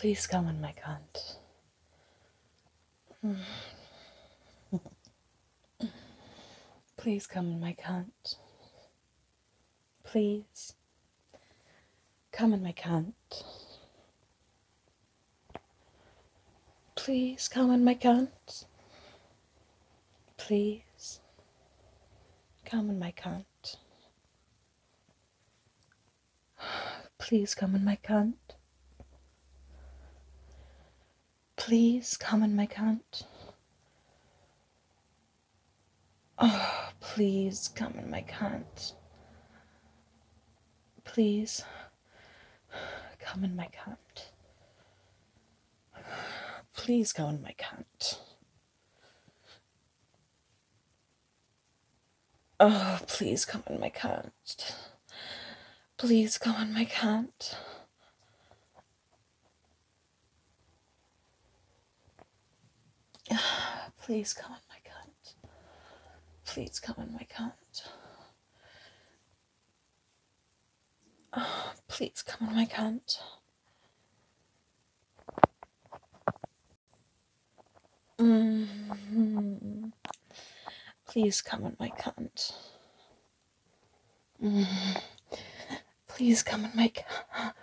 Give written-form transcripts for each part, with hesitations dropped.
Please come in my cunt. Please come in my cunt. Please come in my cunt. Please come in my cunt. Please come in my cunt. Please come in my cunt. Please come in my cunt. Oh, please come in my cunt. Please come in my cunt. Please come in my cunt. Oh, please come in my cunt. Please come in my cunt. Please come in my cunt. Please come in my cunt. Oh, please come in my cunt. Please come in my cunt. Please come in my cunt.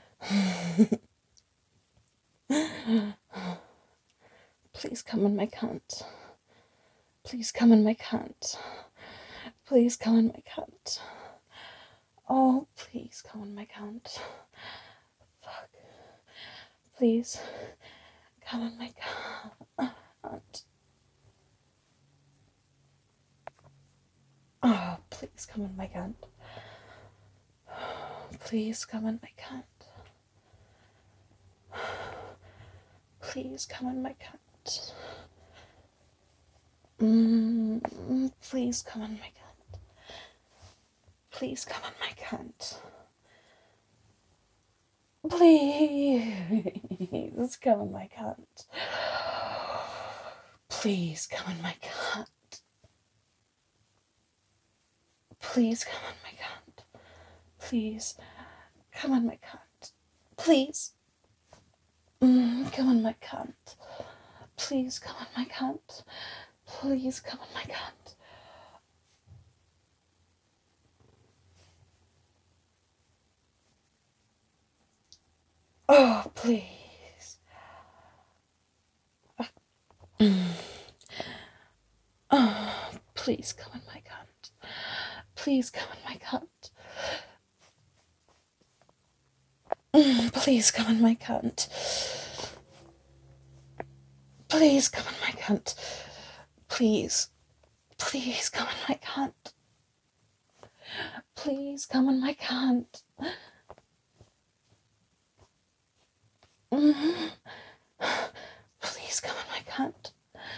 Please come in my cunt. Please come in my cunt. Please come in my cunt. Oh, please come in my cunt. Fuck. Please come in my cunt. Oh, please come in my cunt. Please come in my cunt. Please come in my cunt. Please come in my cunt. Please come in my cunt. Please come in my cunt. Please come in my cunt. Please come in my cunt. Please come in my cunt. Please come in my cunt. Please come in my cunt. Please come in my cunt. Oh, please. Oh, please come in my cunt. Please come in my cunt. Please come in my cunt. Please come in my cunt. Please. Please come in my cunt. Please come in my cunt. Please come in my cunt.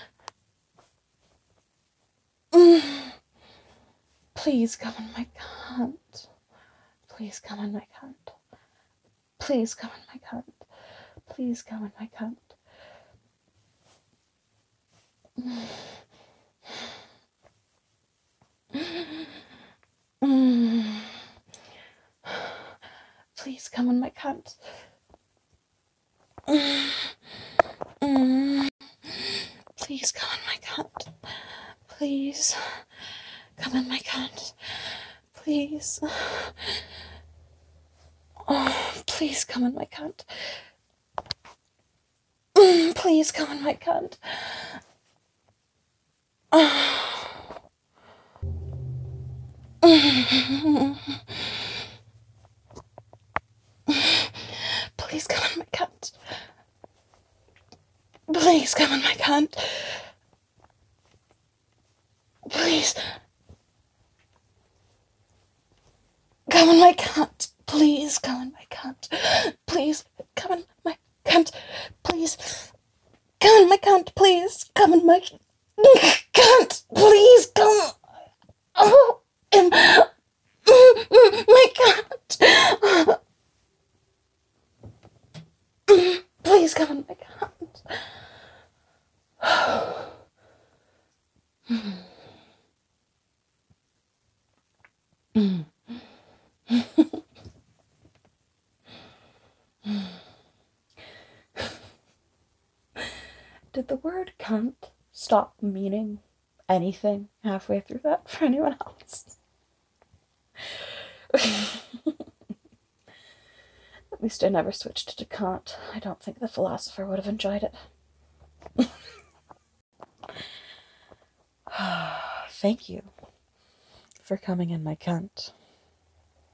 Please come in my cunt. Please come in my cunt. Please come in my cunt. Please come in my cunt. Please come in my cunt. Please come in my cunt. Please come in my cunt. Please. Oh, please come in my cunt. Please come in my cunt. Please come in my cunt. Please come in my cunt. Please come in my cunt. Please come in my cunt. Please come in my cunt. Please come in my cunt. Please come in my cunt. Please come. Oh, in my cunt. Please come in my cunt. Did the word cunt stop meaning anything halfway through that for anyone else? At least I never switched to Kant. I don't think the philosopher would have enjoyed it. Thank you for coming in my cunt.